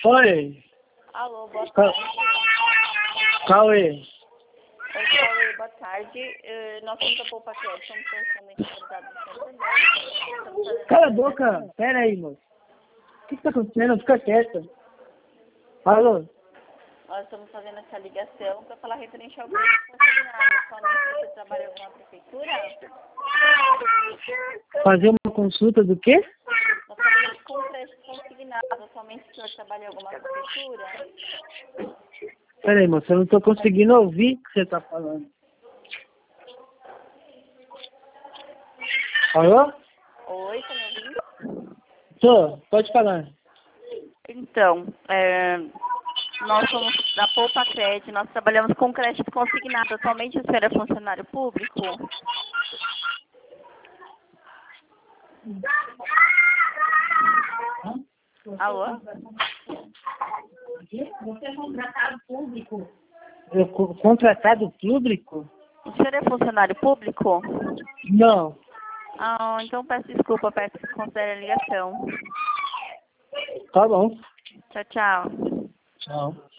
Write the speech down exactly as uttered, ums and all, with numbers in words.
Oi. Alô, boa Ca- tarde. Cauê. Oi, Cauê, boa tarde. Eh, Nós somos a Poupa Crédito, somos corretamente autorizados do Santander. Estamos fazendo- Cala a boca. Pera aí, moço. O que que tá acontecendo? Fica quieta. Alô? Nós estamos fazendo essa ligação para falar referente ao crédito consignado. Atualmente você trabalha em alguma prefeitura? Fazer uma consulta do quê? Nós trabalhamos com crédito consignado. Atualmente o senhor trabalha em alguma prefeitura? Pera aí, moço. Eu não tô conseguindo ouvir o que você tá falando. Alô? Oi, tá me ouvindo? Tô. Pode falar. Então, é, nós somos da Poupa Crédito, nós trabalhamos com crédito consignado. Atualmente o senhor é funcionário público? Alô? Você é contratado público? Eu, co- contratado público? O senhor é funcionário público? Não. Ah, então peço desculpa, peço que considere a ligação. Tá bom. Tchau, tchau. Tchau.